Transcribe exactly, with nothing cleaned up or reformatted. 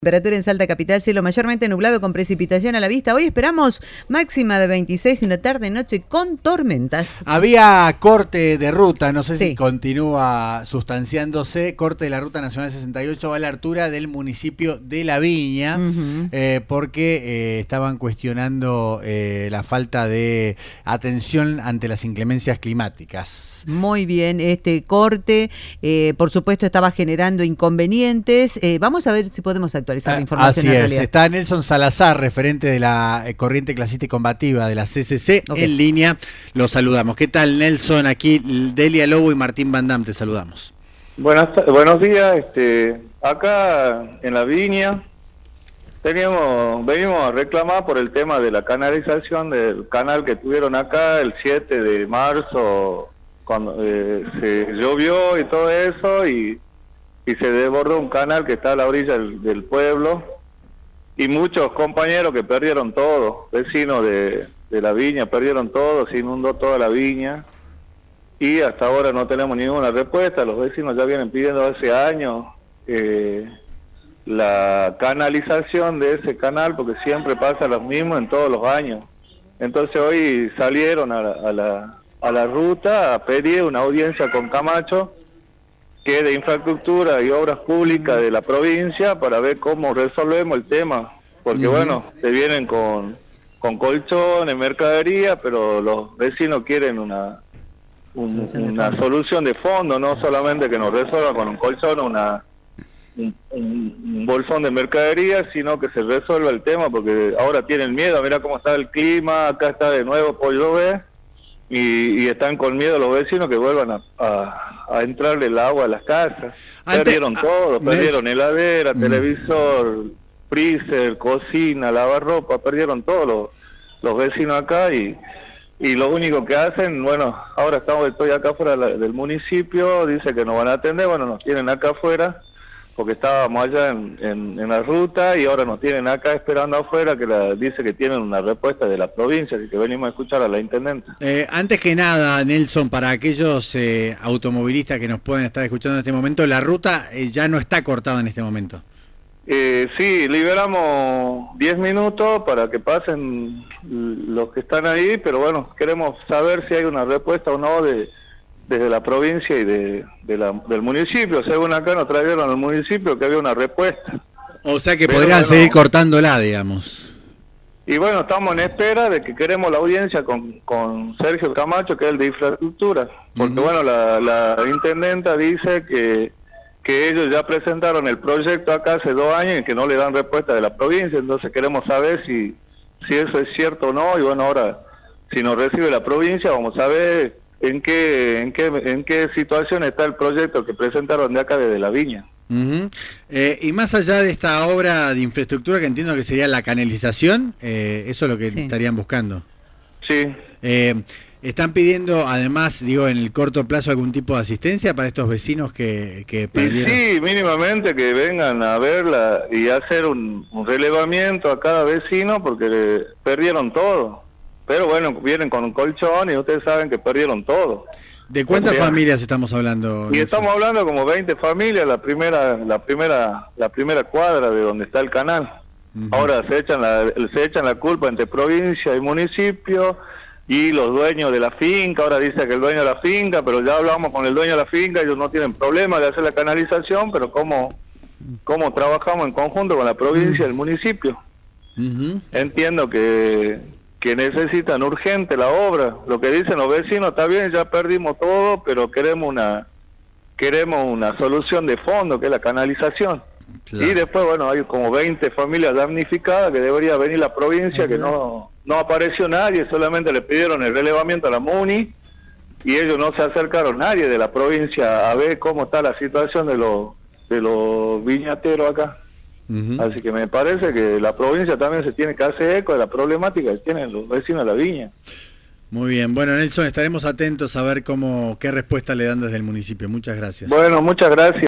Temperatura en Salta Capital, cielo mayormente nublado con precipitación a la vista. Hoy esperamos máxima de veintiséis y una tarde-noche con tormentas. Había corte de ruta, no sé Sí. si continúa sustanciándose. Corte de la Ruta Nacional sesenta y ocho va a la altura del municipio de La Viña, Uh-huh. eh, porque eh, estaban cuestionando eh, la falta de atención ante las inclemencias climáticas. Muy bien, este corte, eh, por supuesto, estaba generando inconvenientes. Eh, vamos a ver si podemos actualizar la información. Así en es, realidad. está Nelson Salazar, referente de la eh, corriente clasista y combativa de la C C C, Okay. en línea. Lo saludamos. ¿Qué tal, Nelson? Aquí Delia Lobo y Martín Van Dam, te saludamos. Buenas, buenos días, este, acá en La Viña teníamos, venimos a reclamar por el tema de la canalización del canal que tuvieron acá el siete de marzo, cuando eh, se llovió y todo eso, y, y se desbordó un canal que está a la orilla del, del pueblo, y muchos compañeros que perdieron todo, vecinos de, de La Viña perdieron todo, se inundó toda La Viña. Y hasta ahora no tenemos ninguna respuesta. Los vecinos ya vienen pidiendo hace años eh, la canalización de ese canal, porque siempre pasa lo mismo en todos los años. Entonces hoy salieron a la, a la, a la ruta a pedir una audiencia con Camacho, que es de infraestructura y obras públicas de la provincia, para ver cómo resolvemos el tema. Porque uh-huh. bueno, se vienen con, con colchones, mercadería, pero los vecinos quieren una... Un, una solución de fondo, no solamente que nos resuelva con un colchón o una, un, un, un bolsón de mercadería, sino que se resuelva el tema, porque ahora tienen miedo. Mira cómo está el clima, acá está de nuevo por llover, y, y están con miedo los vecinos que vuelvan a, a, a entrarle el agua a las casas. Antes, perdieron ah, todo, perdieron es... heladera, mm. televisor, freezer, cocina, lavarropa, perdieron todos los, los vecinos acá. y Y lo único que hacen, bueno, ahora estamos, estoy acá afuera del municipio, dice que nos van a atender, bueno, nos tienen acá afuera, porque estábamos allá en, en, en la ruta, y ahora nos tienen acá esperando afuera, que la, dice que tienen una respuesta de la provincia, así que venimos a escuchar a la intendenta. Eh, antes que nada, Nelson, para aquellos eh, automovilistas que nos pueden estar escuchando en este momento, la ruta eh, ya no está cortada en este momento. Eh, sí, liberamos diez minutos para que pasen los que están ahí, pero bueno, queremos saber si hay una respuesta o no de desde la provincia y de, de la, del municipio. Según acá nos trajeron al municipio que había una respuesta. O sea que pero podrían bueno, seguir cortándola, digamos. Y bueno, estamos en espera de que queremos la audiencia con, con Sergio Camacho, que es el de infraestructura, porque uh-huh. bueno, la, la intendenta dice que que ellos ya presentaron el proyecto acá hace dos años y que no le dan respuesta de la provincia. Entonces queremos saber si, si eso es cierto o no, y bueno, ahora si nos recibe la provincia vamos a ver en qué en qué en qué situación está el proyecto que presentaron de acá desde La Viña. Uh-huh. eh, y más allá de esta obra de infraestructura, que entiendo que sería la canalización, eh, eso es lo que sí. estarían buscando. Sí. Eh, ¿Están pidiendo, además, digo, en el corto plazo algún tipo de asistencia para estos vecinos que, que perdieron? Sí, mínimamente que vengan a verla y hacer un, un relevamiento a cada vecino, porque perdieron todo. Pero bueno, vienen con un colchón y ustedes saben que perdieron todo. ¿De cuántas o sea, familias estamos hablando? Y estamos hablando como veinte familias, la primera la primera, la primera cuadra de donde está el canal. Uh-huh. Ahora se echan la, se echan la culpa entre provincia y municipio, y los dueños de la finca. Ahora dice que el dueño de la finca, pero ya hablamos con el dueño de la finca, ellos no tienen problema de hacer la canalización, pero cómo, cómo trabajamos en conjunto con la provincia y el municipio. Uh-huh. Entiendo que, que necesitan urgente la obra. Lo que dicen los vecinos, está bien, ya perdimos todo, pero queremos una, queremos una solución de fondo, que es la canalización. Claro. Y después, bueno, hay como veinte familias damnificadas, que debería venir la provincia, uh-huh. que no... No apareció nadie, solamente le pidieron el relevamiento a la MUNI, y ellos no se acercaron nadie de la provincia a ver cómo está la situación de los de los viñateros acá. Uh-huh. Así que me parece que la provincia también se tiene que hacer eco de la problemática que tienen los vecinos de La Viña. Muy bien, bueno, Nelson, estaremos atentos a ver cómo qué respuesta le dan desde el municipio. Muchas gracias. Bueno, muchas gracias.